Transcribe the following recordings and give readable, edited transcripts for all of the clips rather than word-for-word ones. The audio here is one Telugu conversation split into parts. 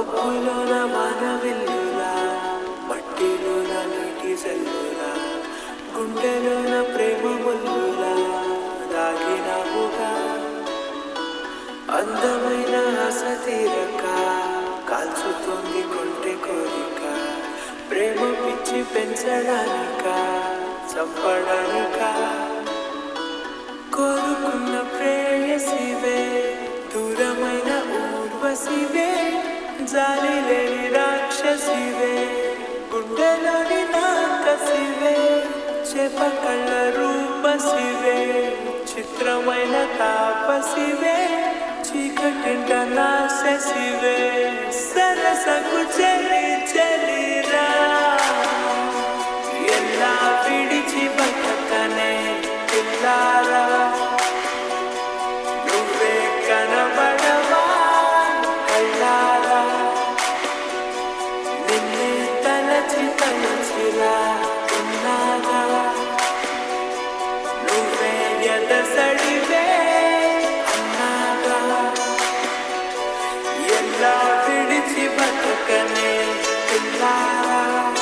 మబ్బులోన వానవిల్లులా, మట్టిలోన నీటి జల్లులా, గుండెలోన ప్రేమ ముల్లులా దాగినావుగా. అందమైన ఆశ తీరక కాల్చుతోంది కొంటె కోరిక, ప్రేమ పిచ్చి పెంచడానిక చంపడానిక. కోరుకున్న ప్రేయసివే, దూరమైన ఊర్వశివే, జాలి లేని రాక్షసివే, గుండెలోని నాకసివే, చేప కళ్ళ రూపసివే, చిత్రమైన తాపసివే, చీకటింట నాశసివే, సరసకు చెలి చెలిరా. ఎలా విడిచి బతకనే పిల్లారా, నువ్వే కనబడవా కళ్ళారా. నిన్నే తలచి తలచిలా ఉన్నాగా, నువ్వే ఎదసడివే అన్నాగా. ఎలా విడిచి బతకనే పిల్లారా,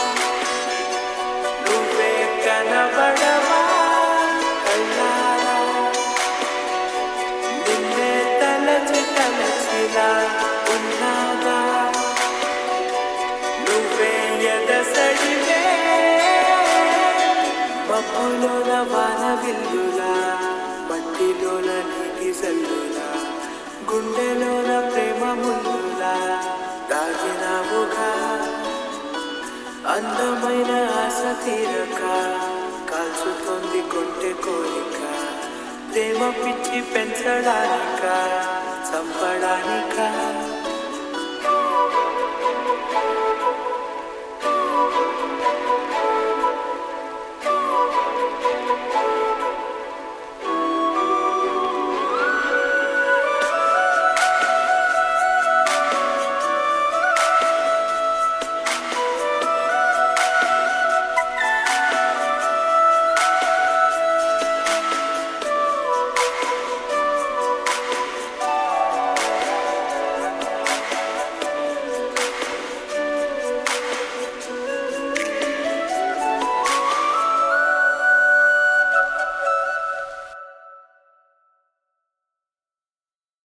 నువ్వే కనబడవా కళ్ళారా. నిన్నే తలచి తలచిలా ఉన్నాగా, నువ్వే ఎదసడివే. మబ్బులోన వానవిల్లులా, మట్టిలోన నీటి జల్లులా, గుండెలోన ప్రేమ ముల్లులా దాగినావుగా. అందమైన ఆశ తీరక కాల్చుతోంది కొంటె కోరిక, ప్రేమ పిచ్చి పెంచడానిక చంపడానిక.